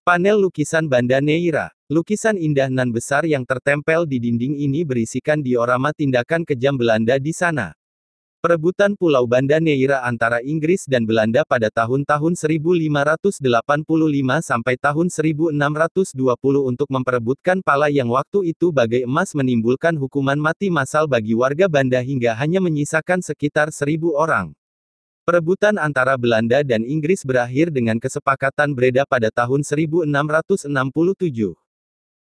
Panel lukisan Banda Neira. Lukisan indah nan besar yang tertempel di dinding ini berisikan diorama tindakan kejam Belanda di sana. Perebutan Pulau Banda Neira antara Inggris dan Belanda pada tahun-tahun 1585 sampai tahun 1620 untuk memperebutkan Pala yang waktu itu bagai emas menimbulkan hukuman mati massal bagi warga Banda hingga hanya menyisakan sekitar 1.000 orang. Perebutan antara Belanda dan Inggris berakhir dengan kesepakatan Breda pada tahun 1667.